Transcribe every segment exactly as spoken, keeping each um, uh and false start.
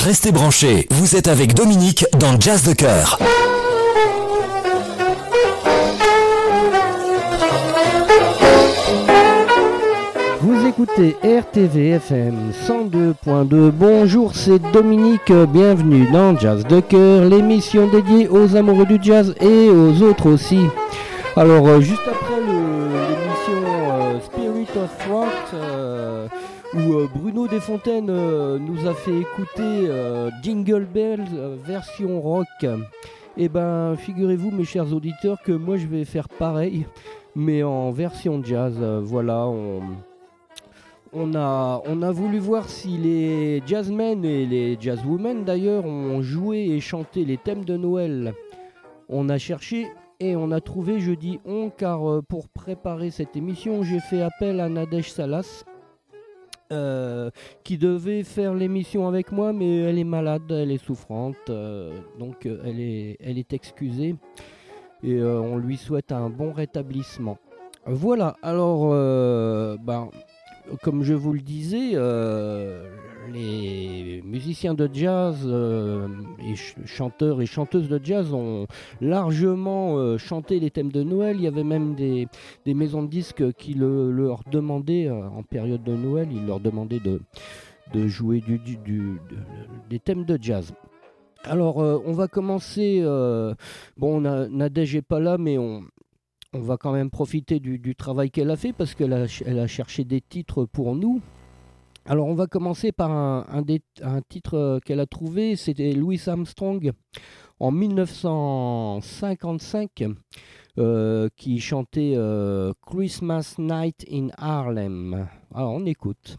Restez branchés, vous êtes avec Dominique dans Jazz de Cœur. Vous écoutez R T V F M cent deux point deux. Bonjour, c'est Dominique. Bienvenue dans Jazz de Cœur, l'émission dédiée aux amoureux du jazz et aux autres aussi. Alors, euh, juste après le, l'émission euh, Spirit of Rock, euh, où euh, Bruno Desfontaines euh, nous a fait écouter euh, Jingle Bells euh, version rock, et ben, figurez-vous, mes chers auditeurs, que moi je vais faire pareil, mais en version jazz. Euh, voilà, on... On a, on a voulu voir si les jazzmen et les jazzwomen d'ailleurs ont joué et chanté les thèmes de Noël. On a cherché et on a trouvé, je dis on, car euh, pour préparer cette émission, j'ai fait appel à Nadège Salas, euh, qui devait faire l'émission avec moi, mais elle est malade, elle est souffrante, euh, donc euh, elle est, elle est excusée et euh, on lui souhaite un bon rétablissement. Voilà, alors, euh, ben... Comme je vous le disais, euh, les musiciens de jazz euh, et ch- chanteurs et chanteuses de jazz ont largement euh, chanté les thèmes de Noël. Il y avait même des, des maisons de disques qui le, leur demandaient, euh, en période de Noël, ils leur demandaient de, de jouer du, du, du, de, des thèmes de jazz. Alors, euh, on va commencer... Euh, bon, Nadège n'est pas là, mais on... On va quand même profiter du, du travail qu'elle a fait parce qu'elle a, elle a cherché des titres pour nous. Alors on va commencer par un, un, des, un titre qu'elle a trouvé, c'était Louis Armstrong en dix-neuf cent cinquante-cinq euh, qui chantait euh, Christmas Night in Harlem. Alors on écoute.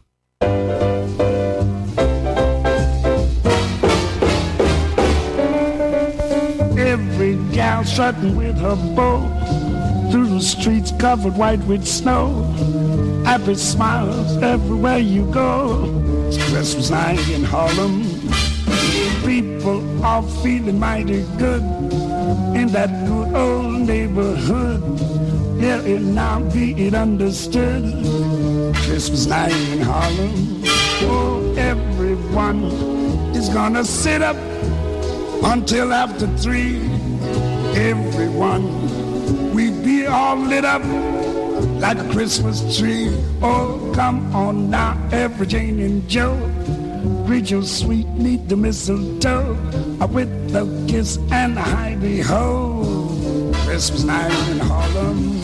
Every gal strutting with her beau through the streets covered white with snow. Happy smiles everywhere you go. It's Christmas night in Harlem. People are feeling mighty good in that good old neighborhood. Yeah, it now be it understood. Christmas night in Harlem. Oh, everyone is gonna sit up until after three. Everyone, we be all lit up like a Christmas tree. Oh, come on now, every Jane and Joe, greet your sweet, neat the mistletoe with the kiss and the hidey-ho. Christmas night in Harlem.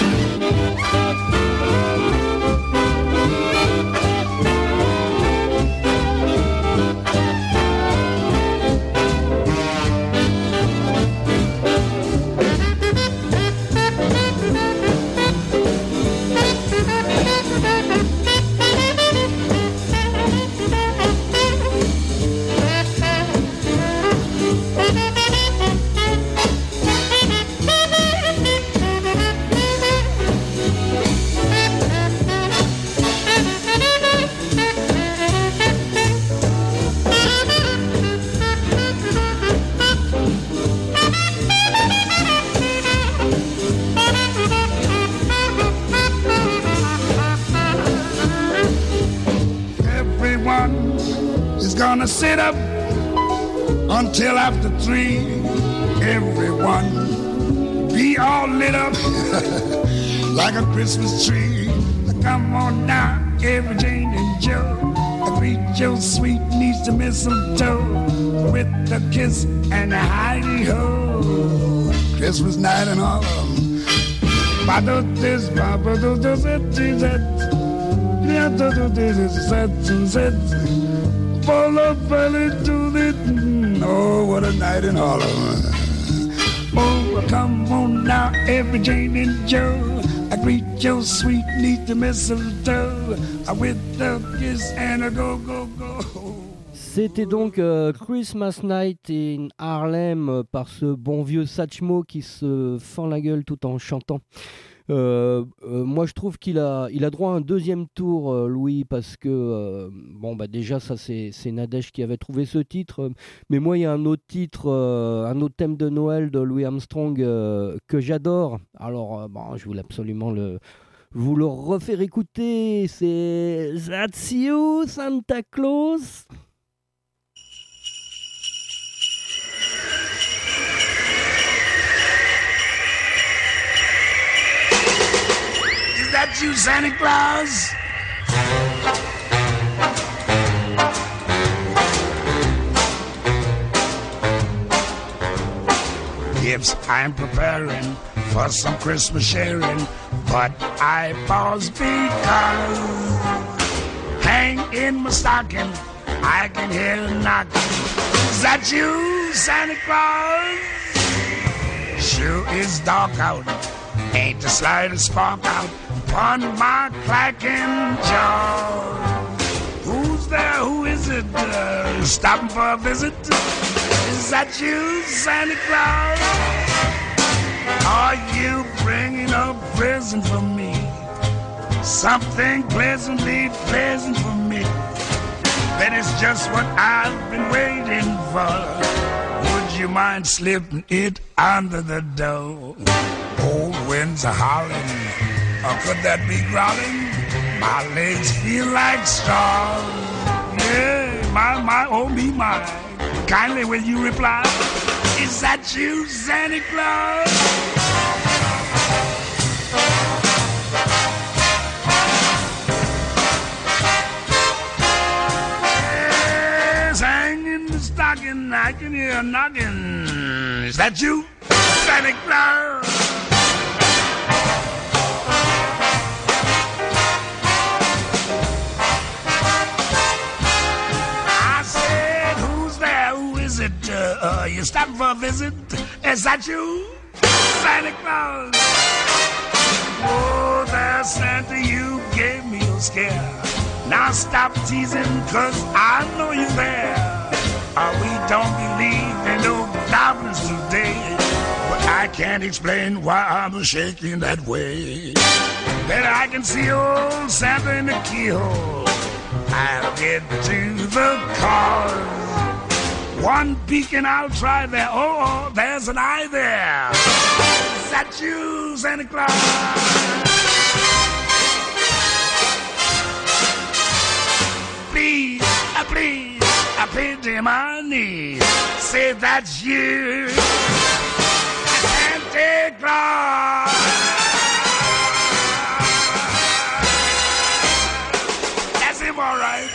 Gonna sit up until after three. Everyone be all lit up like a Christmas tree. Come on now, every Jane and Joe, greet your sweet niece to mistletoe with a kiss and a hidey-ho. Christmas night in Harlem. Bado this, bado this, this, this, yeah, do this, this, this. Full of belly to the oh, what a night in Harlem. Oh, come on now, every Jane and Joe, I greet your sweet niece to mistletoe with a kiss and a go, go, go. C'était donc euh, Christmas Night in Harlem euh, par ce bon vieux Satchmo qui se fend la gueule tout en chantant. Euh, euh, moi je trouve qu'il a, il a droit à un deuxième tour, euh, Louis, parce que euh, bon bah déjà ça c'est, c'est Nadège qui avait trouvé ce titre, euh, mais moi il y a un autre titre, euh, un autre thème de Noël de Louis Armstrong euh, que j'adore. Alors euh, bon, je voulais absolument le, vous le refaire écouter. C'est That's You Santa Claus. you, Santa Claus? Gifts I'm preparing for some Christmas sharing, but I pause because hang in my stocking, I can hear a knocking. Is that you, Santa Claus? Sure it's dark out, ain't the slightest spark out upon my clacking jaw. Who's there? Who is it? Uh, stopping for a visit? Is that you, Santa Claus? Are you bringing a present for me? Something pleasantly pleasant for me. That is just what I've been waiting for. Would you mind slipping it under the door? Old winds are howling, or could that be growling? My legs feel like straws. Yeah, my, my, oh me, my. Kindly will you reply? Is that you, Santa Claus? Yes, hang in the stocking, I can hear a knocking. Is that you, Santa Claus? Uh, uh, you stopping for a visit? Is that you, Santa Claus? Oh, there, Santa, you gave me a scare. Now stop teasing, cause I know you're there. Uh, we don't believe in no goblins today, but I can't explain why I'm shaking that way. Then I can see old Santa in the keyhole. I'll get to the cause. One peek and I'll try there. Oh, oh, there's an eye there. Is that you, Santa Claus? Please, uh, please, I bend to my knees. Say that's you, Santa Claus. That's him, all right.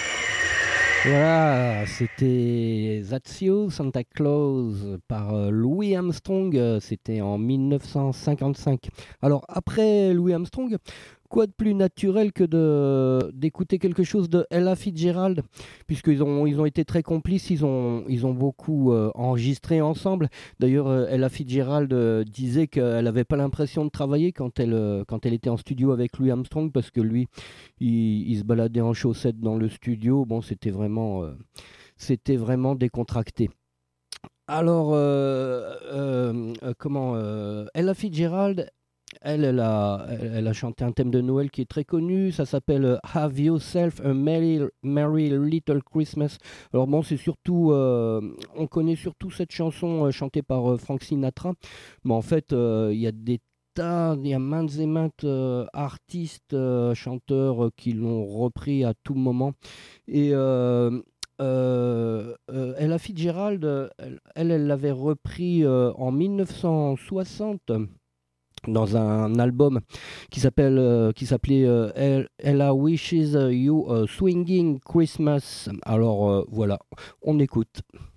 Voilà, c'était That's You, Santa Claus par Louis Armstrong, c'était en mille neuf cent cinquante-cinq. Alors après Louis Armstrong, quoi de plus naturel que de, d'écouter quelque chose de Ella Fitzgerald, puisqu'ils ont, ils ont été très complices, ils ont, ils ont beaucoup euh, enregistré ensemble. D'ailleurs, euh, Ella Fitzgerald euh, disait qu'elle n'avait pas l'impression de travailler quand elle, euh, quand elle était en studio avec Louis Armstrong, parce que lui, il, il se baladait en chaussettes dans le studio. Bon, c'était vraiment, euh, c'était vraiment décontracté. Alors, euh, euh, euh, comment euh, Ella Fitzgerald, Elle, elle, a, elle, elle a chanté un thème de Noël qui est très connu, ça s'appelle Have Yourself a Merry, Merry Little Christmas. Alors bon, c'est surtout, euh, on connaît surtout cette chanson euh, chantée par euh, Frank Sinatra, mais en fait, il euh, y a des tas, il y a maintes et maintes euh, artistes, euh, chanteurs euh, qui l'ont repris à tout moment. Et euh, euh, euh, Ella Fitzgerald, elle, elle l'avait repris euh, en mille neuf cent soixante. Dans un album qui s'appelle, euh, qui s'appelait euh, Ella Wishes You a Swinging Christmas. Alors euh, voilà, on écoute.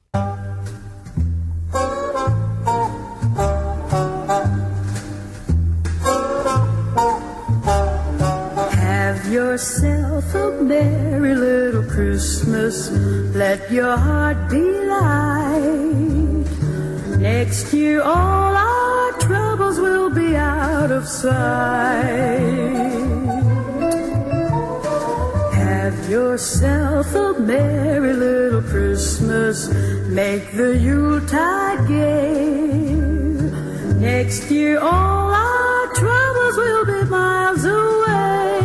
Have yourself a merry little Christmas. Let your heart be light. Next year all our troubles will be out of sight. Have yourself a merry little Christmas. Make the Yuletide gay. Next year all our troubles will be miles away.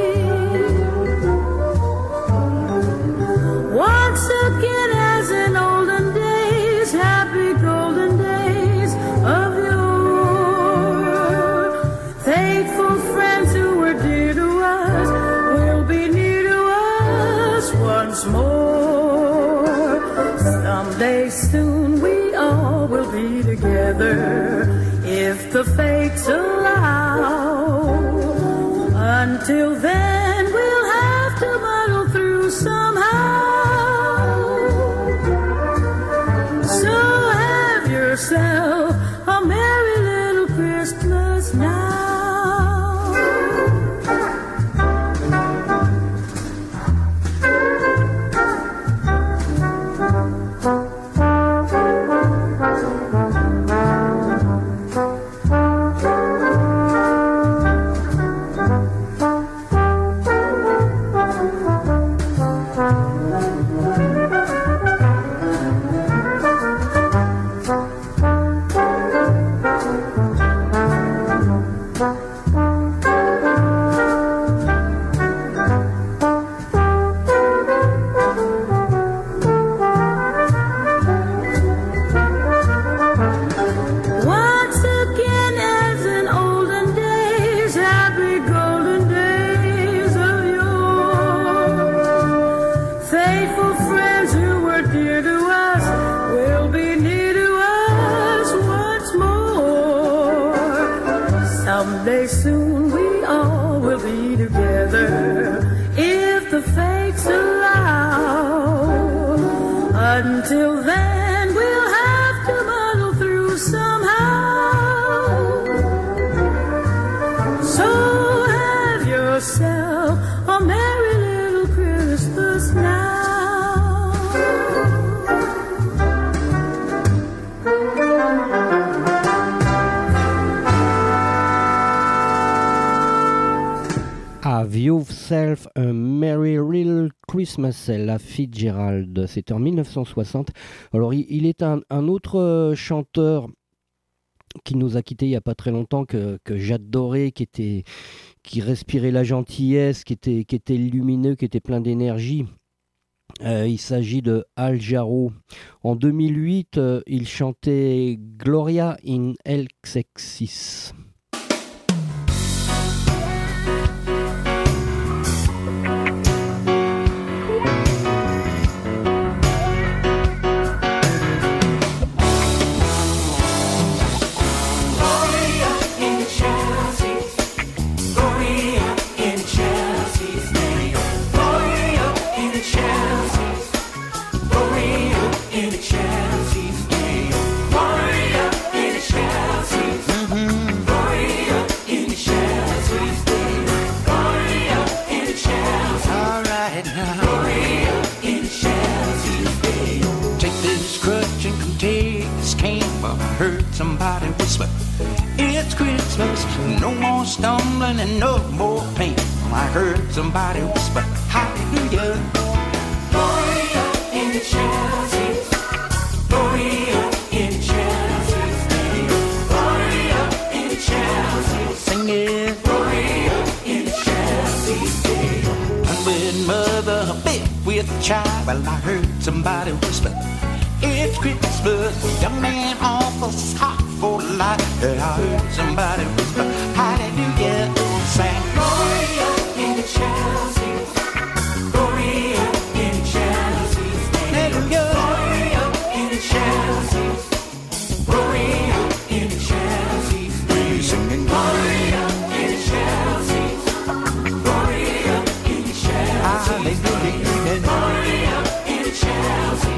Once again as in olden days, happy golden days of yore. Faithful friends who were dear to us will be near to us once more. Someday soon we all will be together if the fates allow. Until then, we'll have to muddle through somehow. So have yourself a merry little Christmas now. Until then, we'll have to muddle through somehow. So have yourself a merry little Christmas now. Have Yourself a Merry Little Christmas, la Fitzgerald. C'était en mille neuf cent soixante. Alors, il, il est un, un autre chanteur qui nous a quittés il n'y a pas très longtemps, que, que j'adorais, qui, était, qui respirait la gentillesse, qui était, qui était lumineux, qui était plein d'énergie. Euh, il s'agit de Al Jarreau. En deux mille huit, euh, il chantait Gloria in Excelsis. Somebody whisper, it's Christmas, no more stumbling and no more pain. I heard somebody whisper, hallelujah. Gloria in the Chelsea, Gloria in the Chelsea, Gloria in the Chelsea, sing it. Gloria in the Chelsea, unwed mother, a bit with a child. Well, I heard somebody whisper, it's Christmas, young man offers hot for life. I heard somebody whisper, hallelujah, sang Gloria in the Chelsea, Gloria in the Chelsea, hallelujah, Gloria in the Chelsea, Gloria in the Chelsea, we singing Gloria in the Chelsea, Gloria in the Chelsea, hallelujah, Gloria in the Chelsea.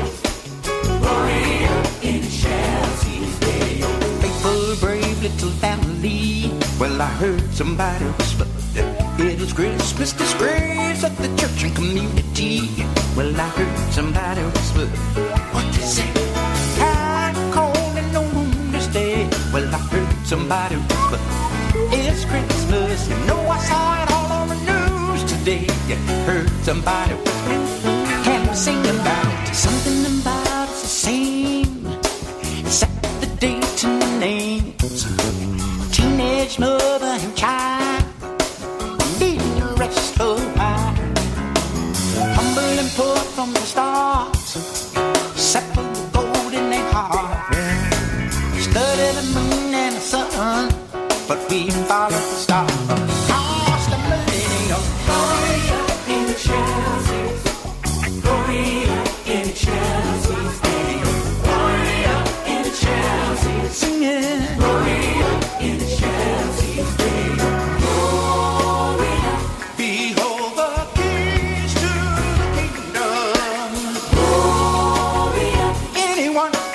Brave little family. Well, I heard somebody whisper, it is Christmas disgrace of the church and community. Well, I heard somebody whisper, what they say? I called and no room to stay. Well, I heard somebody whisper, it's Christmas. You know I saw it all on the news today. You heard somebody whisper, can we sing about it? Something about it's the same, except the date and the names. Teenage mother and child needing the rest of mine. Humble and poor from the start, set for the gold in their heart. Study the moon and the sun, but we follow the stars. Lost the millennium. Gloria in the Chelsea, Gloria in the Chelsea, Gloria in the Chelsea, singing Gloria in the Chelsea, Gloria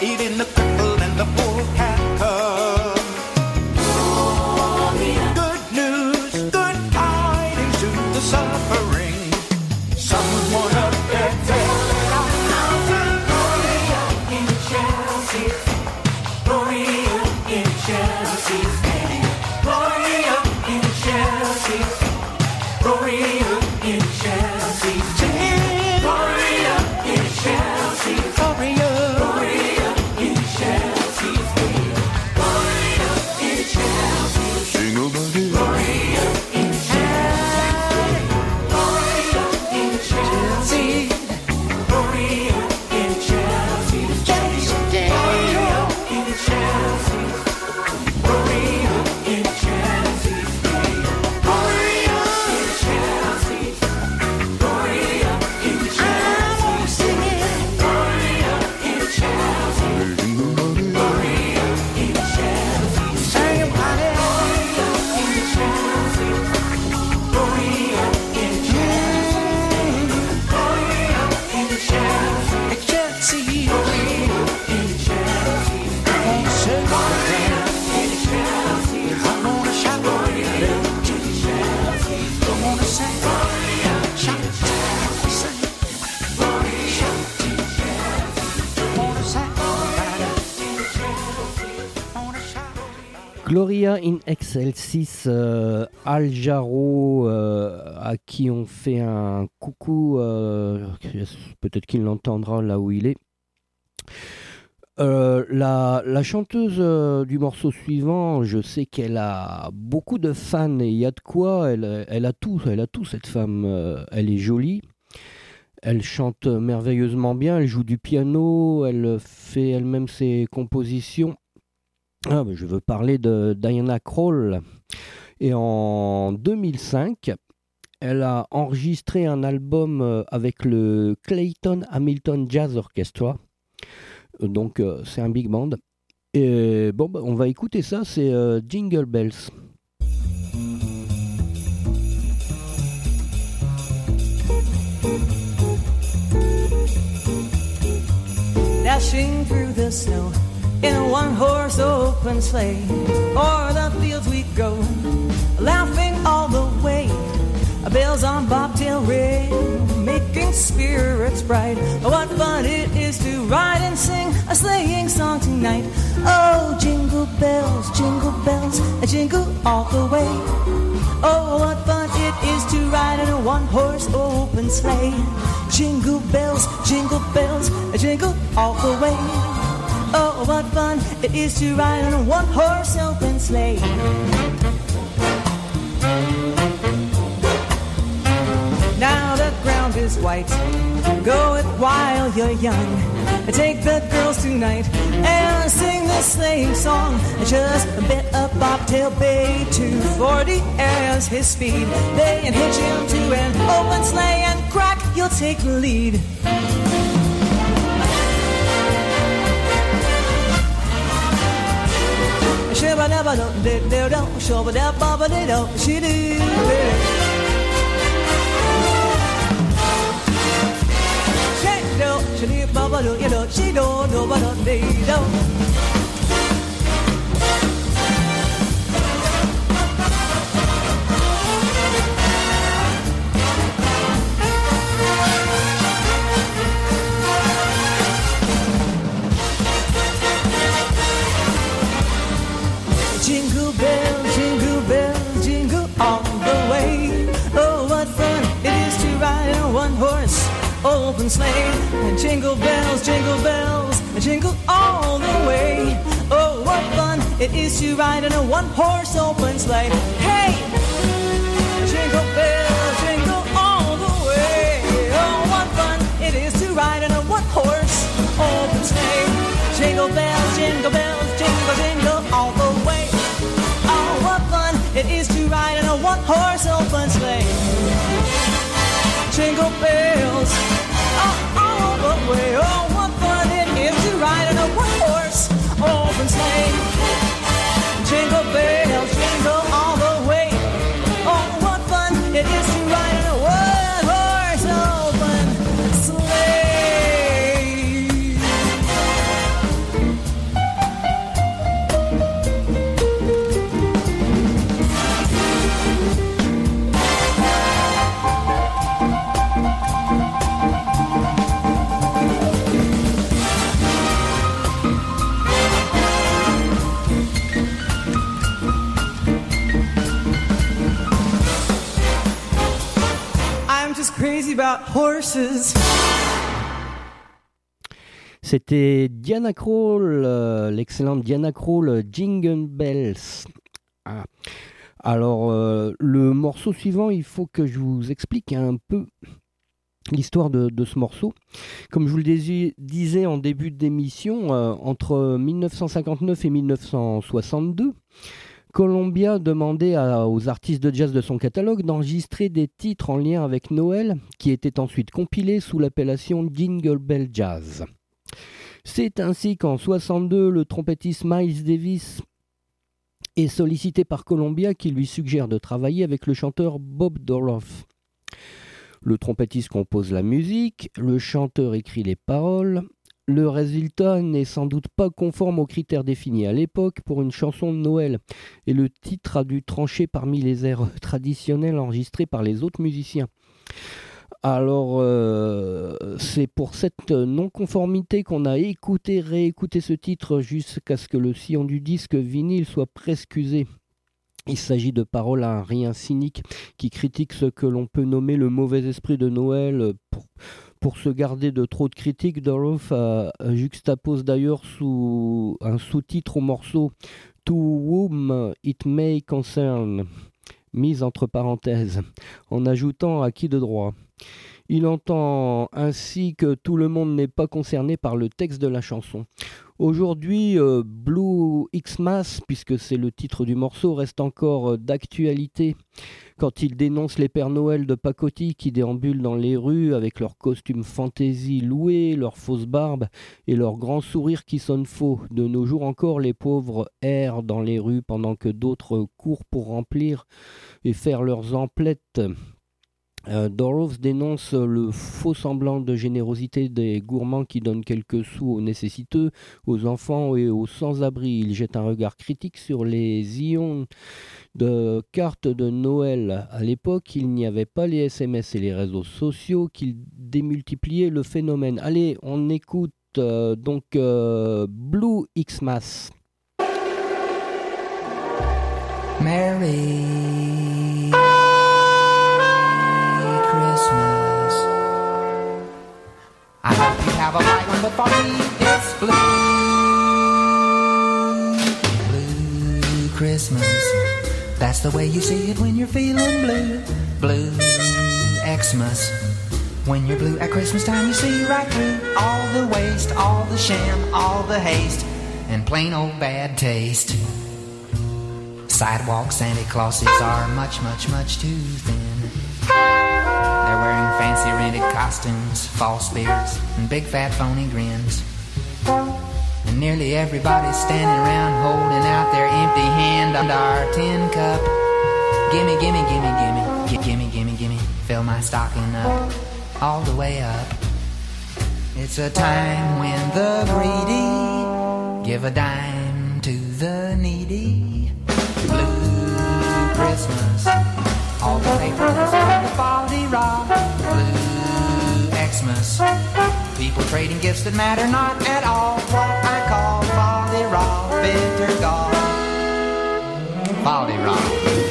eating the cripple and the poor cat cub. Good news, good tidings to the suffering. Someone up there tell it out. Gloria in Chelsea, Gloria in Chelsea, Gloria in Chelsea, Gloria in Chelsea, Gloria in Chelsea, Gloria, Gloria in Chelsea, Gloria in Chelsea, single body, Gloria in Chelsea, Gloria in Chelsea, Gloria in Chelsea, Gloria in Chelsea, Gloria in Chelsea, Gloria in Chelsea, Gloria in Chelsea, Gloria in Chelsea, Gloria in Chelsea, say about it, Gloria in Chelsea, Gloria in Chelsea, Gloria in Chelsea, Chelsea, Gloria in Chelsea, say Gloria in Chelsea, I'm gonna shout Gloria in Chelsea, I'm gonna say Gloria, shout, say Gloria, shout, I'm gonna say Gloria in Chelsea, I'm gonna shout. Gloria in Excelsis, euh, Al Jarreau, euh, à qui on fait un coucou, euh, peut-être qu'il l'entendra là où il est. Euh, la, la chanteuse euh, du morceau suivant, je sais qu'elle a beaucoup de fans et il y a de quoi, elle, elle a tout, elle a tout cette femme, euh, elle est jolie, elle chante merveilleusement bien, elle joue du piano, elle fait elle-même ses compositions. Ah, mais je veux parler de Diana Krall. Et en deux mille cinq, elle a enregistré un album euh, avec le Clayton Hamilton Jazz Orchestra. Euh, Donc euh, c'est un big band. Et bon, bah, on va écouter ça, c'est euh, Jingle Bells. Dashing through the snow in a one-horse open sleigh, o'er the fields we go, laughing all the way. Bells on bobtail ring, making spirits bright. What fun it is to ride and sing a sleighing song tonight. Oh, jingle bells, jingle bells, jingle all the way. Oh, what fun it is to ride in a one-horse open sleigh. Jingle bells, jingle bells, jingle all the way. Oh, what fun it is to ride in a one-horse open sleigh. Now the ground is white, go it while you're young. Take the girls tonight and sing this sleighing song. Just a bit of bobtail bay, two forty as his speed. They can hitch him to an open sleigh and crack, you'll take the lead. Shabba-dabba-do-do-do-do, shabba-dabba-ba-do-do, she-do-do. She do ba ba do, you do, she do do ba do dee do. Jingle bell, jingle bell, jingle all the way. Oh, what fun it is to ride in a one-horse open sleigh. And jingle bells, jingle bells, jingle all the way. Oh, what fun it is to ride in a one-horse open sleigh. Hey! Jingle bells, jingle all the way. Oh, what fun it is to ride in a one-horse open sleigh. Jingle bells, jingle bells, jingle, jingle all the way. Oh, what fun it is to ride in a one-horse open sleigh. Jingle bells, oh, all the way. Oh, what fun it is to ride in a one-horse open sleigh. Jingle bells, jingle all the way. Oh, what fun it is to ride in a one-horse open sleigh. crazy about horses. C'était Diana Krall, euh, l'excellente Diana Krall, Jingle Bells. Ah. Alors, euh, le morceau suivant, il faut que je vous explique un peu l'histoire de, de ce morceau. Comme je vous le dis, disais en début d'émission, euh, entre dix-neuf cent cinquante-neuf et dix-neuf cent soixante-deux, Columbia demandait à, aux artistes de jazz de son catalogue d'enregistrer des titres en lien avec Noël, qui étaient ensuite compilés sous l'appellation Jingle Bell Jazz. C'est ainsi qu'en soixante-deux, le trompettiste Miles Davis est sollicité par Columbia qui lui suggère de travailler avec le chanteur Bob Dorough. Le trompettiste compose la musique, le chanteur écrit les paroles. Le résultat n'est sans doute pas conforme aux critères définis à l'époque pour une chanson de Noël, et le titre a dû trancher parmi les airs traditionnels enregistrés par les autres musiciens. Alors, euh, c'est pour cette non-conformité qu'on a écouté, réécouté ce titre jusqu'à ce que le sillon du disque vinyle soit presque usé. Il s'agit de paroles à un rien cynique qui critiquent ce que l'on peut nommer le mauvais esprit de Noël. Pour, pour se garder de trop de critiques, Dorough a, a juxtapose d'ailleurs sous un sous-titre au morceau « To whom it may concern », mise entre parenthèses, en ajoutant « à qui de droit ». Il entend ainsi que tout le monde n'est pas concerné par le texte de la chanson. Aujourd'hui, euh, Blue Xmas, puisque c'est le titre du morceau, reste encore euh, d'actualité quand il dénonce les Pères Noël de pacotille qui déambulent dans les rues avec leurs costumes fantaisie loués, leurs fausses barbes et leurs grands sourires qui sonnent faux. De nos jours encore, les pauvres errent dans les rues pendant que d'autres courent pour remplir et faire leurs emplettes. Euh, Dorough dénonce le faux semblant de générosité des gourmands qui donnent quelques sous aux nécessiteux, aux enfants et aux sans-abri. Il jette un regard critique sur les ions de cartes de Noël. À l'époque, il n'y avait pas les S M S et les réseaux sociaux qui démultipliaient le phénomène. Allez, on écoute euh, donc euh, Blue Xmas. Merry Christmas. I hope you have a light one, but for me it's blue. Blue Christmas. That's the way you see it when you're feeling blue. Blue Xmas. When you're blue at Christmas time, you see right through all the waste, all the sham, all the haste, and plain old bad taste. Sidewalk Santa Clauses are much, much, much too thin. They're wearing fancy rented costumes, false beards, and big fat phony grins. And nearly everybody's standing around holding out their empty hand on our tin cup. Gimme, gimme, gimme, gimme, gi- gimme, gimme, gimme, fill my stocking up, all the way up. It's a time when the greedy give a dime to the needy. Blue Christmas. All the papers on the Baldy Rock. Blue Xmas. People trading gifts that matter not at all. What I call Baldy Rock, bitter gall. Baldy Rock.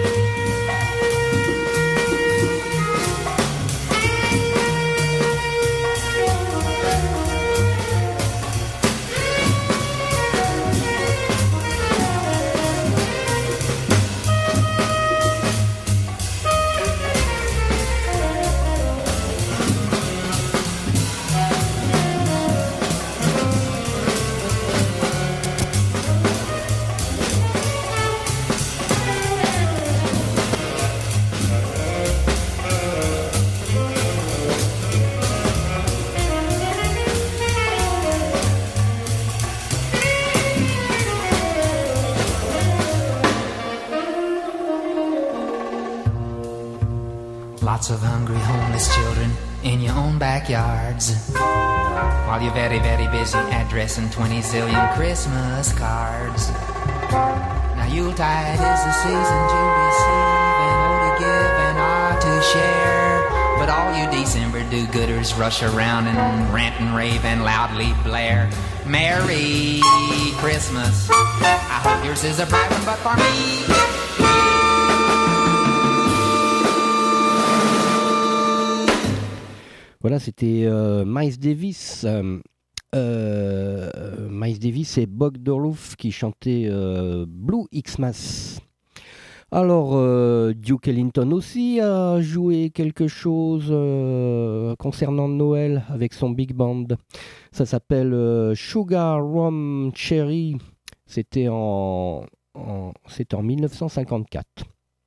Lots of hungry homeless children in your own backyards, while you're very, very busy addressing twenty zillion Christmas cards. Now Yuletide is the season to receive and oh to give and ah to share. But all you December do-gooders rush around and rant and rave and loudly blare. Merry Christmas. I hope yours is a bright one, but for me Voilà, c'était euh, Miles Davis. Euh, euh, Miles Davis et Bob Geldof qui chantaient euh, Blue Xmas. Alors, euh, Duke Ellington aussi a joué quelque chose euh, concernant Noël avec son big band. Ça s'appelle euh, Sugar Rum Cherry. C'était en, en, c'était en mille neuf cent cinquante-quatre.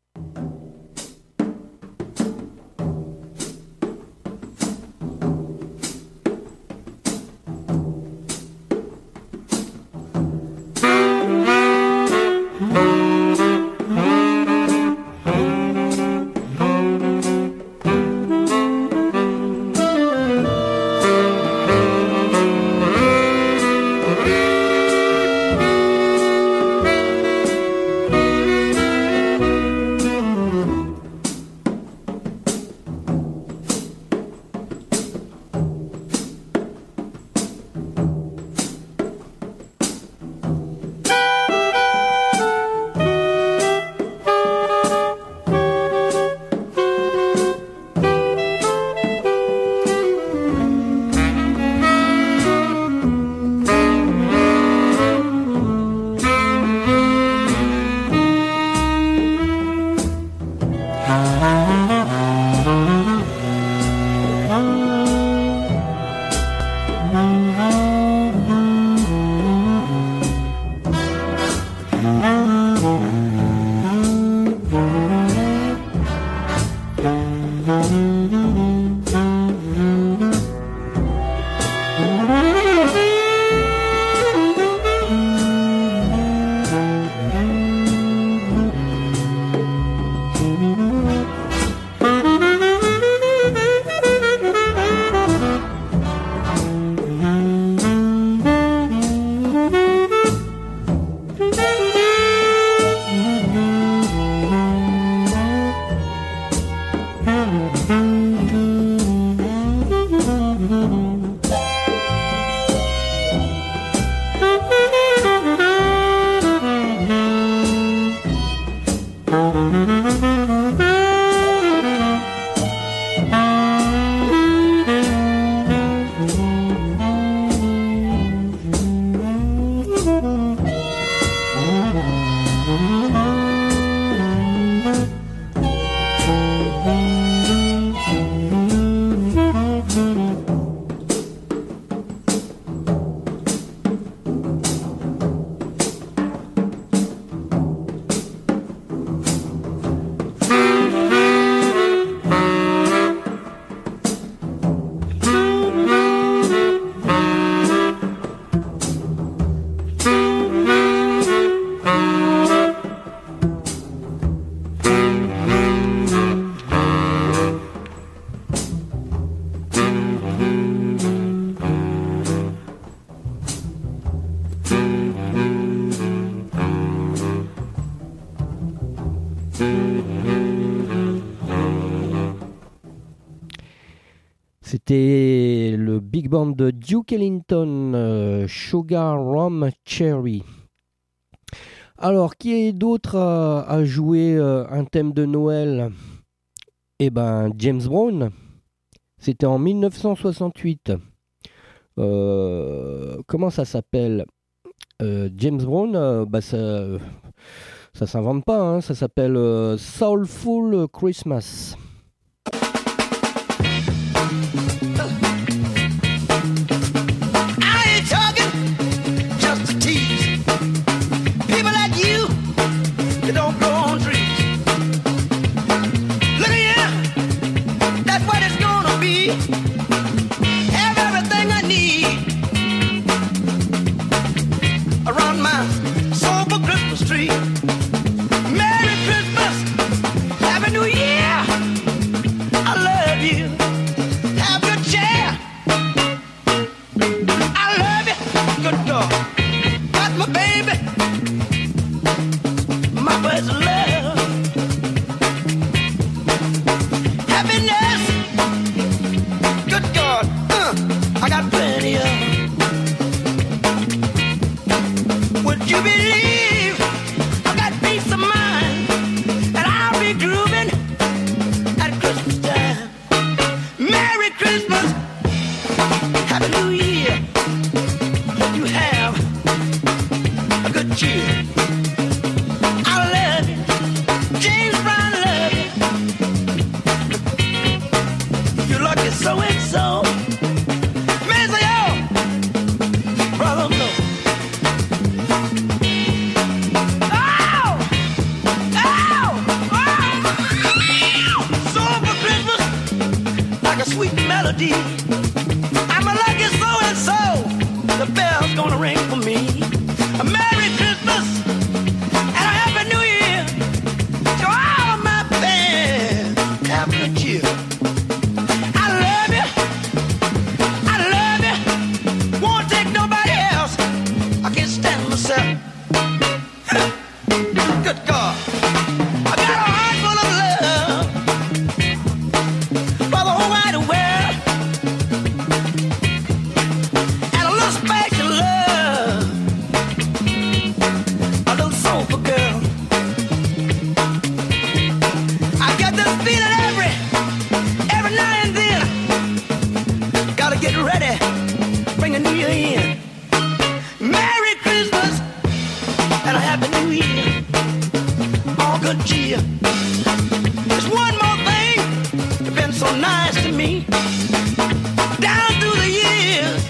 C'était le big band de Duke Ellington, euh, Sugar Rum Cherry. Alors, qui est d'autre à, à jouer euh, un thème de Noël? Eh ben, James Brown. C'était en mille neuf cent soixante-huit. Euh, comment ça s'appelle? euh, James Brown, euh, bah ça, ça s'invente pas, hein, ça s'appelle euh, Soulful Christmas. Christmas. cheer. I love you, James Brown, love you. You're lucky so and so. Miss yo, brother, no. Oh, oh, oh. So for Christmas, like a sweet melody. I'm a lucky so and so. The bell's gonna ring for me. A Merry Christmas and a Happy New Year to all of my fans. Have a cheer. I love you. I love you. Won't take nobody else. I can't stand myself. Good God. I got a heart full of love for the whole wide world. And a little special love. A little soulful girl. I get this feeling every, every now and then. Gotta get ready, bring a new year in. Merry Christmas and a Happy New Year. All good cheer. There's one more thing, you've been so nice to me. Down through the years.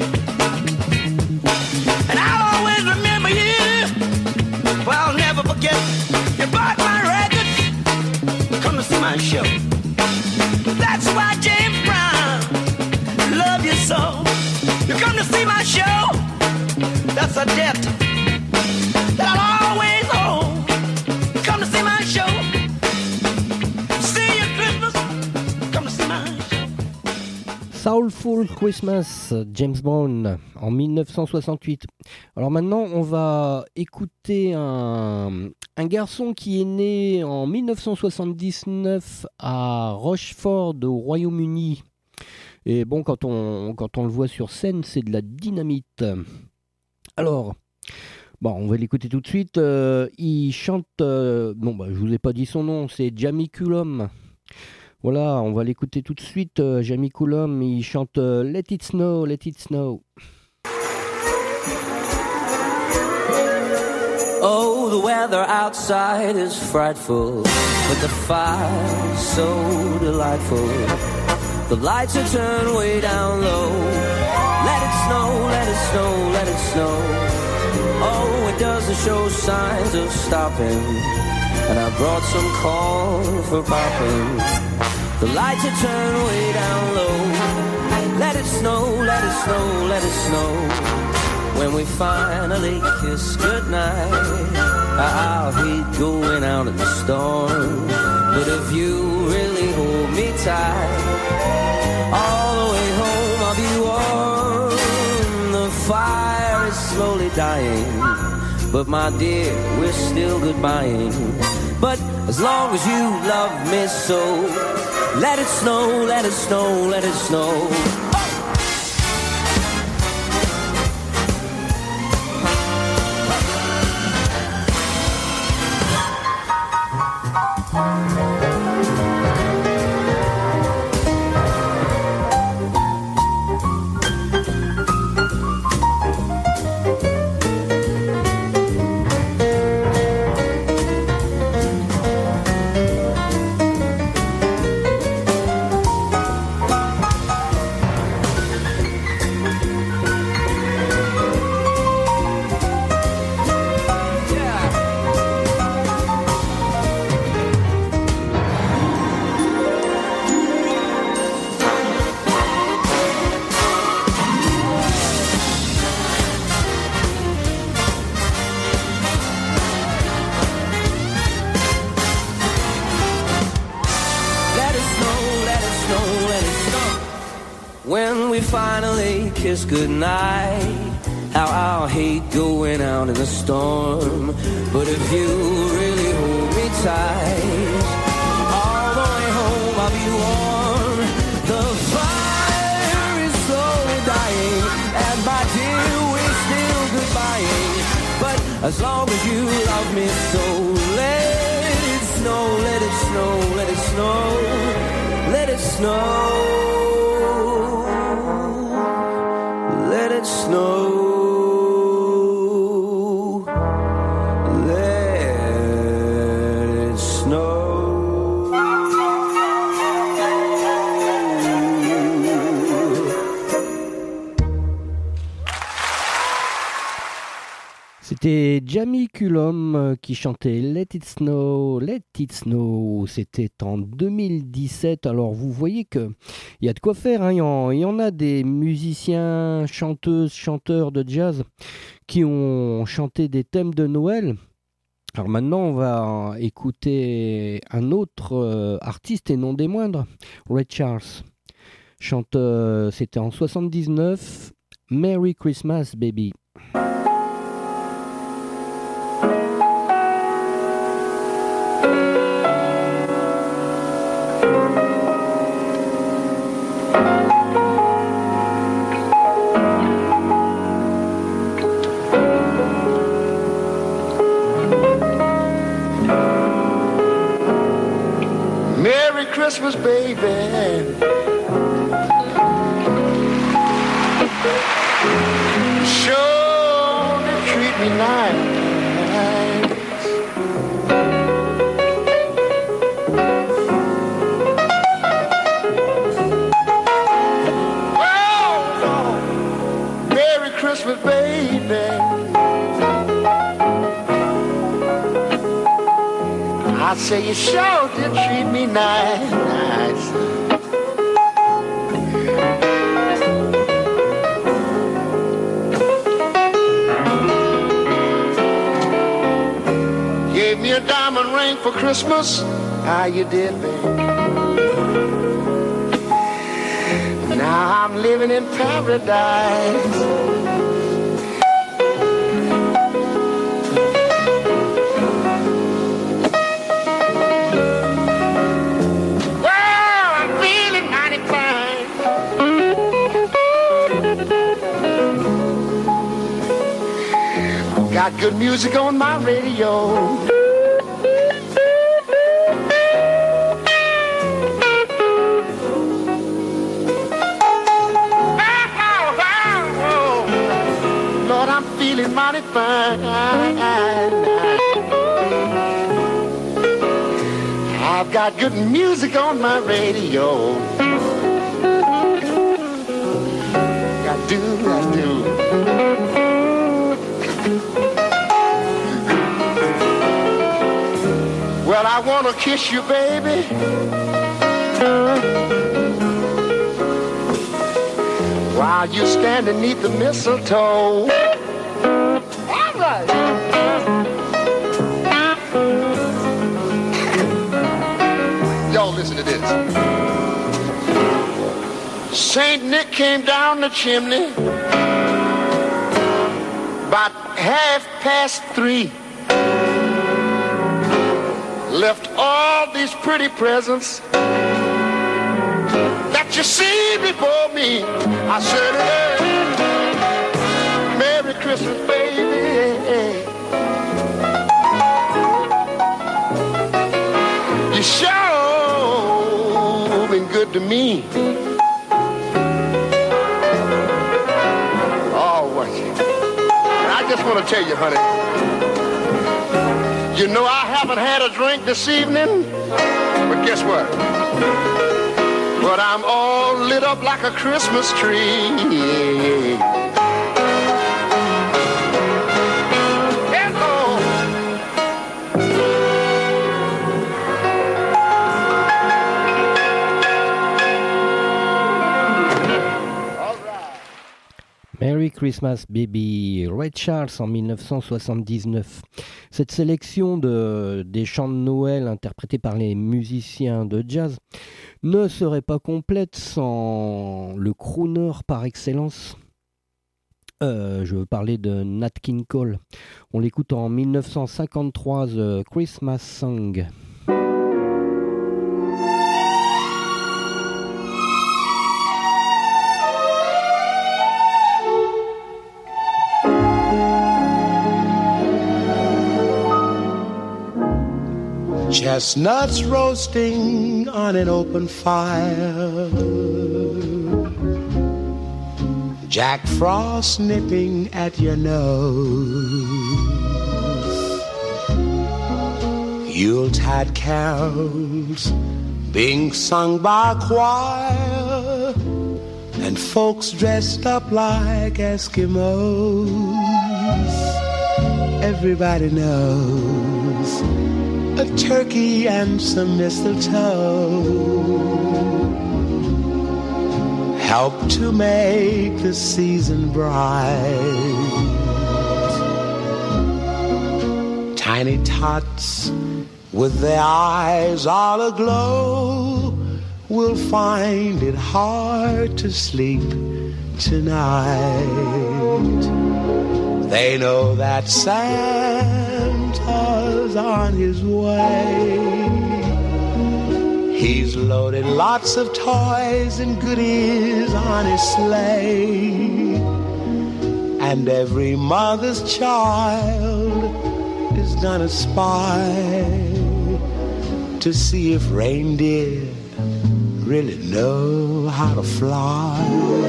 And I'll always remember you. Well, I'll never forget. You bought my records, come to see my show. That's why James Brown love you so. You come to see my show. That's a debt that I'll always owe. You come to see my show. See you Christmas. Come to see my show. Soulful Christmas, James Brown, en dix-neuf cent soixante-huit. Alors maintenant, on va écouter un, un garçon qui est né en dix-neuf cent soixante-dix-neuf à Rochefort, au Royaume-Uni. Et bon, quand on, quand on le voit sur scène, c'est de la dynamite. Alors, bon, on va l'écouter tout de suite. Euh, il chante, euh, bon, bah, je vous ai pas dit son nom, c'est Jamie Cullum. Voilà, on va l'écouter tout de suite. Euh, Jamie Cullum, il chante euh, Let It Snow, Let It Snow. Oh, the weather outside is frightful, but the fire's so delightful. The lights are turned way down low. Let it snow, let it snow, let it snow. Oh, it doesn't show signs of stopping. And I brought some corn for popping. The lights are turned way down low. Let it snow, let it snow, let it snow. When we finally kiss goodnight, I'll hate going out in the storm. But if you really hold me tight, all the way home I'll be warm. The fire is slowly dying, but my dear, we're still goodbying. But as long as you love me so, let it snow, let it snow, let it snow. When we finally kiss goodnight, how I'll hate going out in the storm. But if you really hold me tight, all the way home I'll be warm. The fire is slowly dying, and my dear, we're still goodbying. But as long as you love me so, let it snow, let it snow, let it snow, let it snow. Let it snow, C'était Jamie Cullum qui chantait Let It Snow, Let It Snow. C'était en deux mille dix-sept. Alors vous voyez qu'il y a de quoi faire. Hein. Il, y en, il y en a des musiciens, chanteuses, chanteurs de jazz qui ont chanté des thèmes de Noël. Alors maintenant, on va écouter un autre euh, artiste et non des moindres, Ray Charles. Chante, euh, c'était en soixante-dix-neuf, Merry Christmas Baby. Christmas, baby. Sure, they treat me nice. Oh, Merry Christmas, baby. I say you sure did treat me nice, nice. Gave me a diamond ring for Christmas. How you did, baby? Now I'm living in paradise. Got good music on my radio. Lord, I'm feeling mighty fine. I've got good music on my radio. I do, I do. Well, I want to kiss you, baby. While you stand beneath the mistletoe. All right. Y'all listen to this. Saint Nick came down the chimney about half past three. Left all these pretty presents that you see before me. I said, hey, Merry Christmas, baby. You sure been good to me. Oh, what you? I just want to tell you, honey. You know I haven't had a drink this evening, but guess what? But I'm all lit up like a Christmas tree. Hello. All right. Merry Christmas Baby, Ray Charles en dix-neuf cent soixante-dix-neuf. Cette sélection de, des chants de Noël interprétés par les musiciens de jazz ne serait pas complète sans le crooner par excellence. Euh, je veux parler de Nat King Cole. On l'écoute en dix-neuf cent cinquante-trois, The Christmas Song. Chestnuts roasting on an open fire, Jack Frost nipping at your nose, Yuletide carols being sung by a choir, and folks dressed up like Eskimos. everybody knows, a turkey and some mistletoe help to make the season bright. Tiny tots with their eyes all aglow will find it hard to sleep tonight. They know that Santa's on his way. He's loaded lots of toys and goodies on his sleigh. And every mother's child is gonna spy to see if reindeer really know how to fly.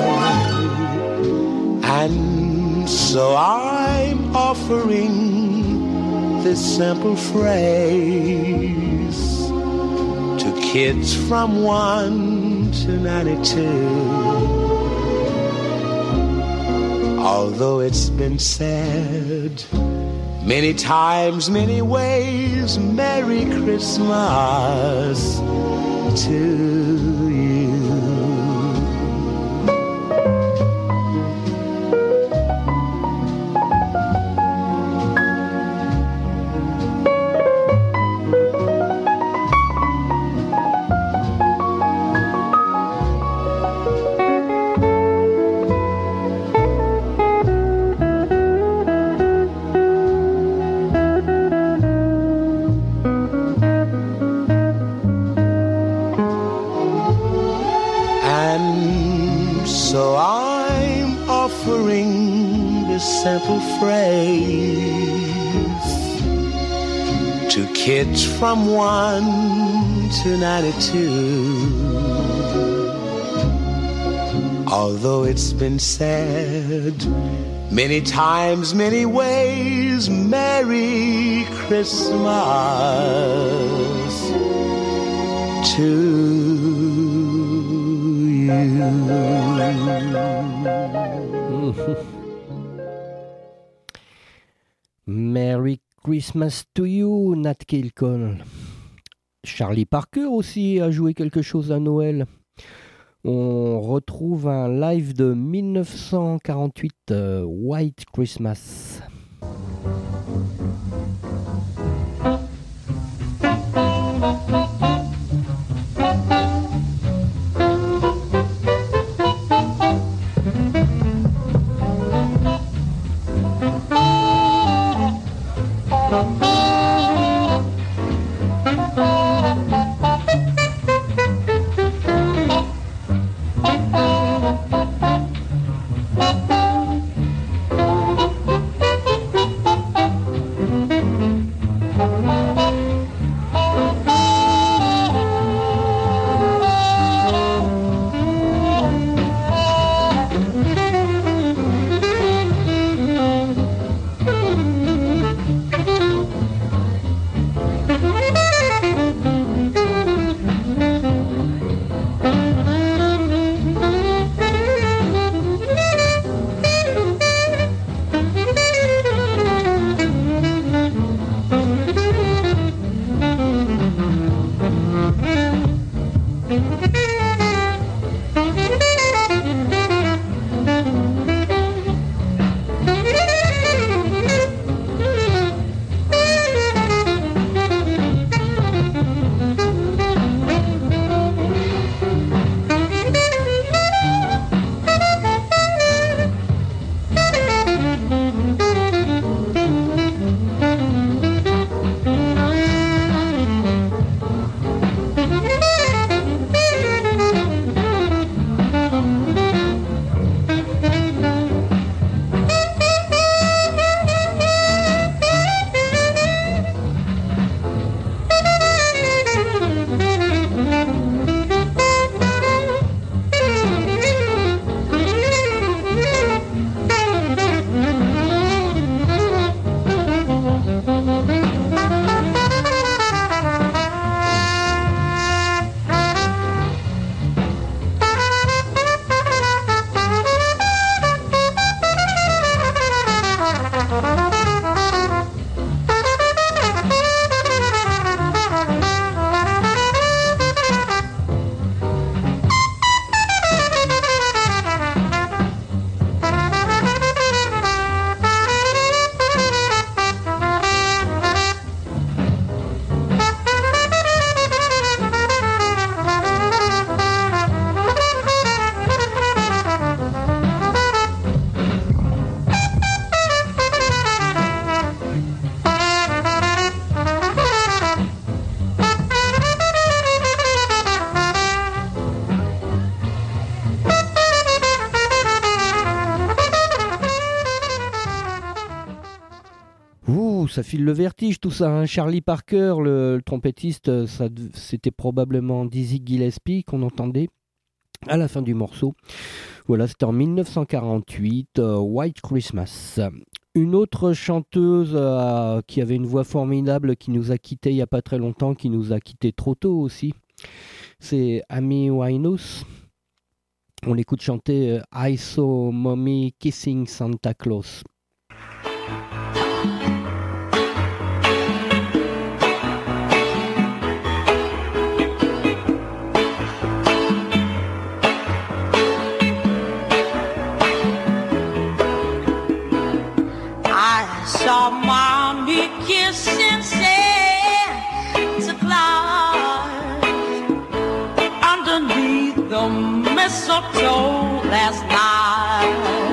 And so I'm offering this simple phrase to kids from one to ninety-two. Although it's been said many times, many ways, Merry Christmas to you. Simple phrase to kids from one to ninety-two. Although it's been said many times, many ways, Merry Christmas to you. Merry Christmas to you, Nat King Cole. Charlie Parker aussi a joué quelque chose à Noël. On retrouve un live de mille neuf cent quarante-huit, uh, White Christmas. Ouh, ça file le vertige tout ça. Hein. Charlie Parker, le, le trompettiste, ça, c'était probablement Dizzy Gillespie qu'on entendait à la fin du morceau. Voilà, c'était en dix-neuf cent quarante-huit, euh, White Christmas. Une autre chanteuse euh, qui avait une voix formidable, qui nous a quittés il n'y a pas très longtemps, qui nous a quittés trop tôt aussi, c'est Amy Winehouse. On l'écoute chanter euh, I Saw Mommy Kissing Santa Claus. Saw mommy kissing Santa Claus underneath the mistletoe last night.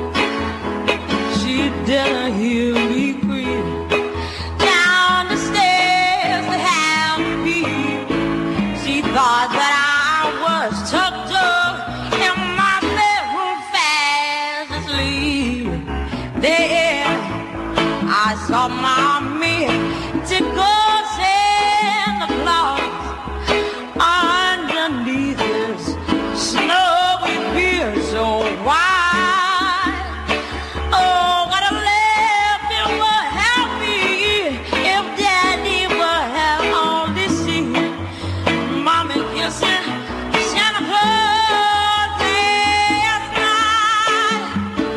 She didn't hear me creep down the stairs to have me. She thought that I was tucked up in my bedroom fast asleep. There I saw mommy tickle Santa Claus underneath his snowy beard so wide. Oh, what a laugh it would have me if Daddy would have only seen mommy kissing Santa Claus last night.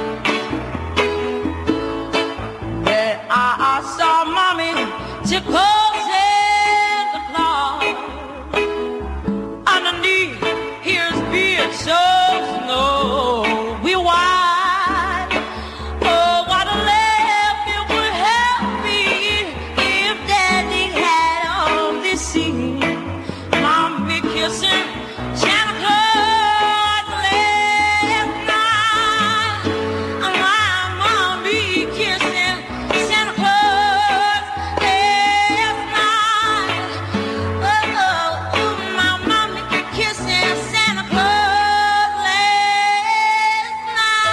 I saw mommy tickle Santa Claus underneath his beard so snowy white. Oh, what a laugh it would have me if Daddy had only seen mommy kissing Santa Claus last night. My mommy kissing Santa Claus last night. Oh, oh, oh, my mommy kissing Santa Claus last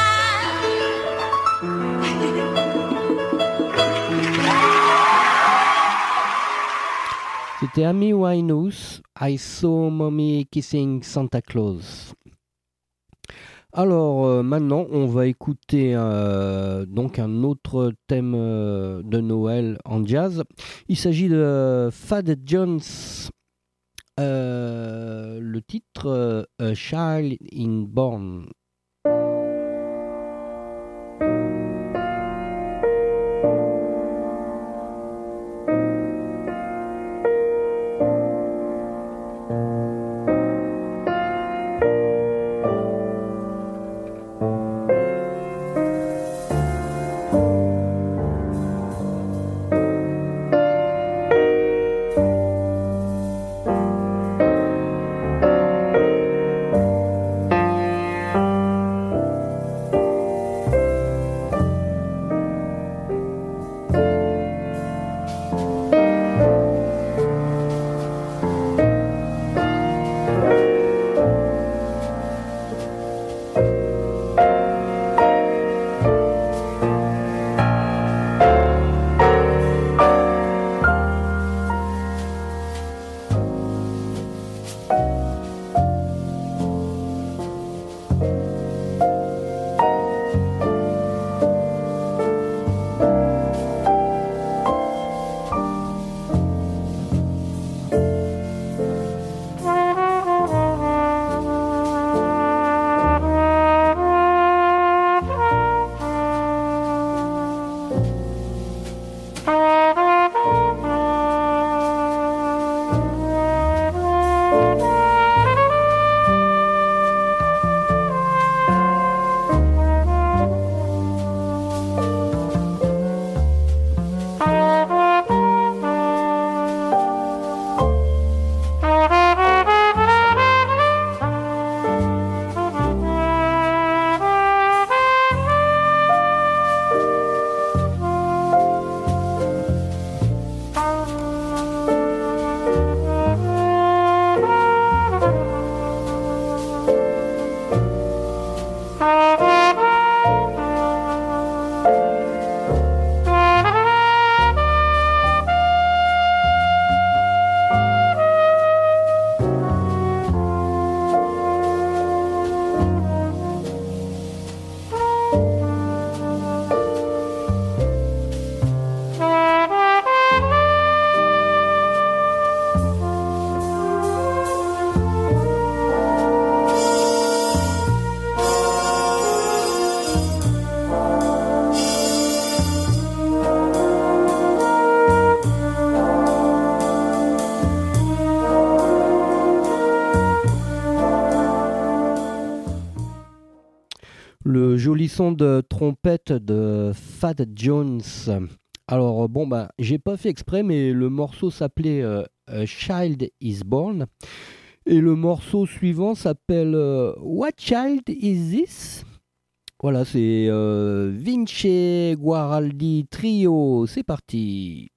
night. C'était Amy Winehouse, I Saw Mommy Kissing Santa Claus. Alors euh, maintenant, on va écouter euh, donc un autre thème euh, de Noël en jazz. Il s'agit de Fad Jones. Euh, le titre euh, A Child in Born. Thank son de trompette de Fat Jones. Alors bon, bah, j'ai pas fait exprès, mais le morceau s'appelait euh, A Child is Born. Et le morceau suivant s'appelle euh, What Child is This? Voilà, c'est euh, Vince Guaraldi Trio. C'est parti.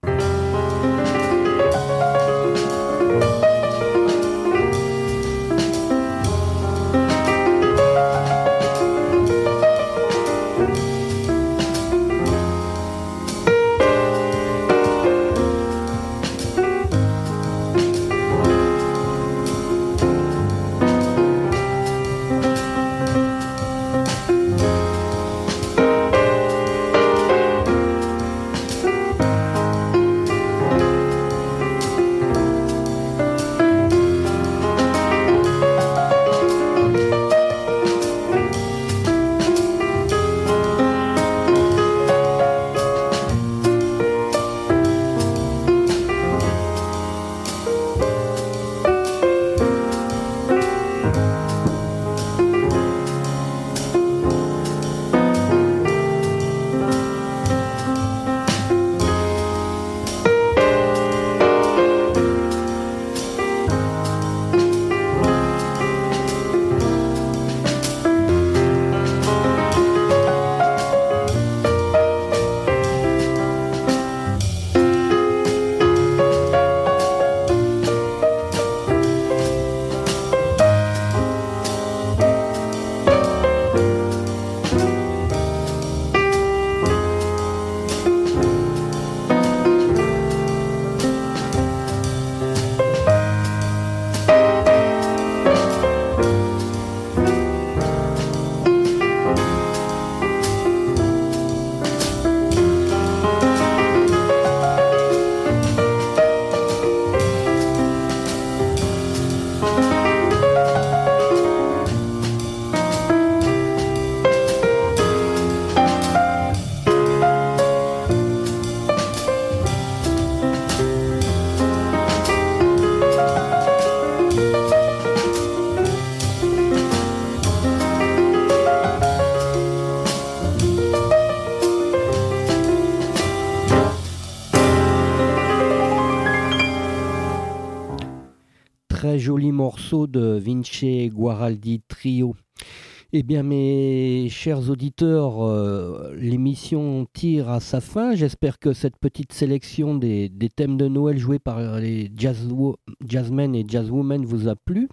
Très joli morceau de Vince Guaraldi Trio. Eh bien, mes chers auditeurs, euh, l'émission tire à sa fin. J'espère que cette petite sélection des, des thèmes de Noël joués par les jazz, jazzmen et jazzwomen vous a plu.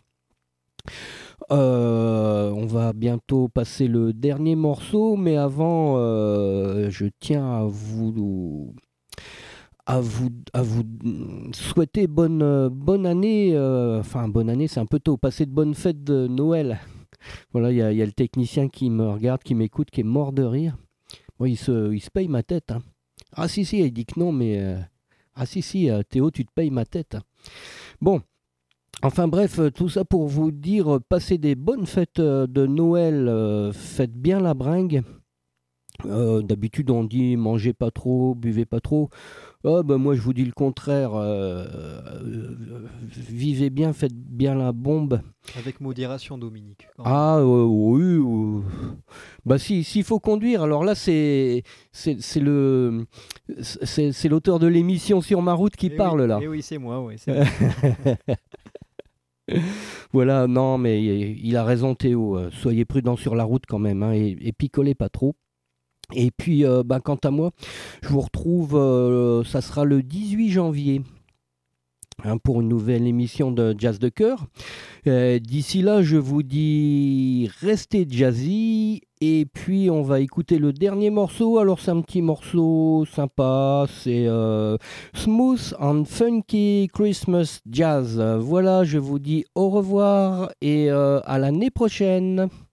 Euh, on va bientôt passer le dernier morceau, mais avant, euh, je tiens à vous... À vous, à vous souhaiter bonne, bonne année, euh, enfin bonne année c'est un peu tôt, passer de bonnes fêtes de Noël. Voilà, il y, y a le technicien qui me regarde, qui m'écoute, qui est mort de rire. Bon, il, se, il se paye ma tête. Hein. Ah si, si, il dit que non, mais... Euh, ah si, si, euh, Théo, tu te payes ma tête. Hein. Bon, enfin bref, tout ça pour vous dire, euh, passez des bonnes fêtes euh, de Noël, euh, faites bien la bringue. Euh, d'habitude on dit mangez pas trop, buvez pas trop. Oh, ben moi je vous dis le contraire, euh, euh, vivez bien, faites bien la bombe. Avec modération, Dominique. Ah euh, oui, euh, bah si, s'il faut conduire, alors là c'est c'est, c'est le c'est, c'est l'auteur de l'émission Sur ma route qui et parle oui, là. Et oui c'est moi, oui. C'est moi. Voilà, non mais il a raison Théo, soyez prudents sur la route quand même, hein, et, et picolez pas trop. Et puis, euh, ben, quant à moi, je vous retrouve, euh, ça sera le dix-huit janvier, hein, pour une nouvelle émission de Jazz de Cœur. Euh, d'ici là, je vous dis, restez jazzy, et puis on va écouter le dernier morceau. Alors, c'est un petit morceau sympa, c'est euh, Smooth and Funky Christmas Jazz. Voilà, je vous dis au revoir, et euh, à l'année prochaine.